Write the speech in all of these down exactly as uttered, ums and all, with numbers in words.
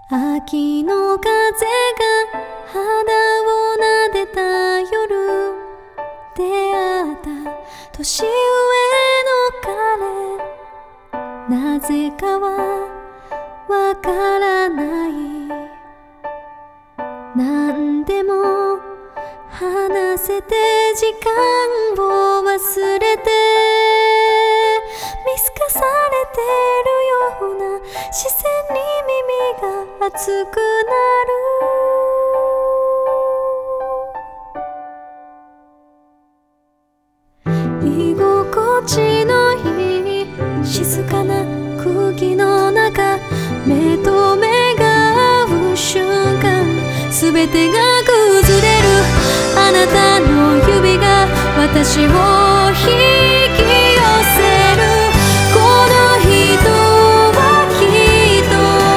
秋の風が肌を撫でた夜、出会った年上の彼、なぜかはわからない。何でも話せて時間を忘れて、見透かされてるような視線に耳が熱くなる。居心地のいい静かな空気の中、目と目が合う瞬間、すべてが崩れる。あなたの指が私を引き寄せる。この人はきっ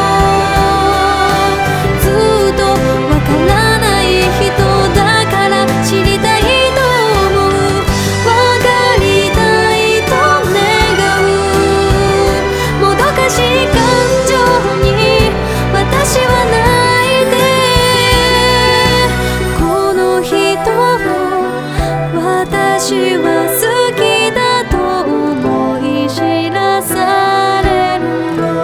とずっとわからない人だから、知りたいと思う、わかりたいと願う。もどかしい感情に私は泣いて、この人を私は好きだと思い知らされる。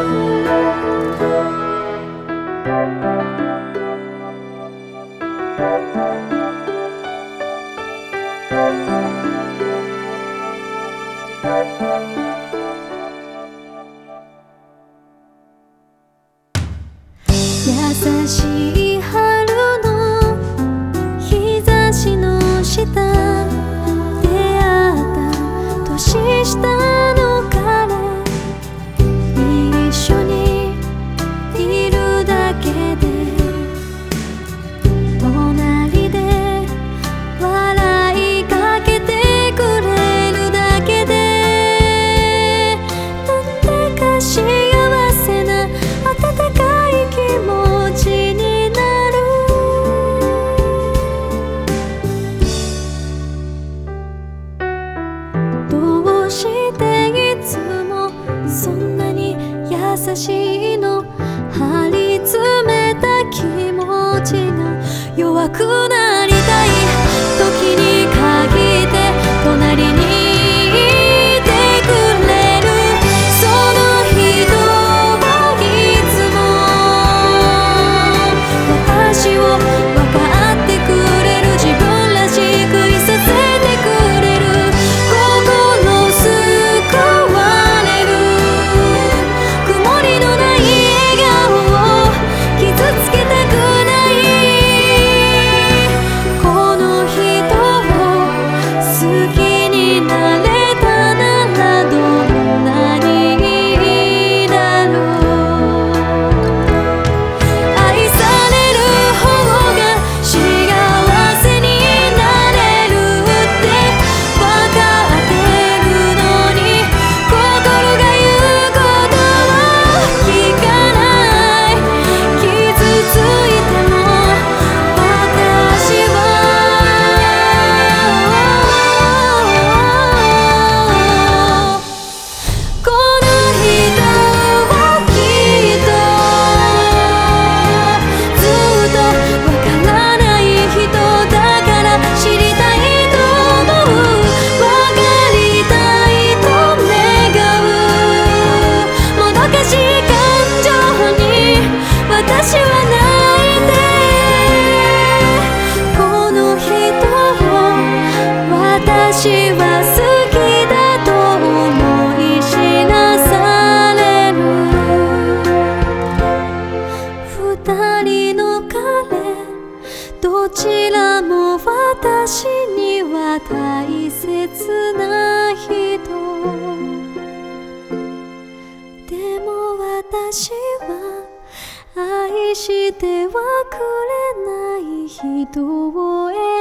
優しい春の日差しの下、出会った年下の彼、一緒にいるだけで、隣で笑いかけてくれるだけで、なんだか幸せな温かい気持ちになる。どうしていつもそんなに優しいの。張り詰めた気持ちが弱くなりたい時に限って隣にいてくれる。その人はいつも私を分かってくれる。自分らしくいさせてくれる。心救われる。曇りのない笑顔を傷つけたくない。この人を好きになれたならどんなにいいだろう。愛される方が幸せになれるってわかってるのに、心が言うことを聞かない。傷ついても私はこの人をきっとずっとわからない人だから、知りたいと思う、わかりたいと願う。もどかしい感情に私は泣いて、この人を私は好きだと思い知らされる。二人の彼、どちらも私には大切な人。でも私は愛してはくれない人を選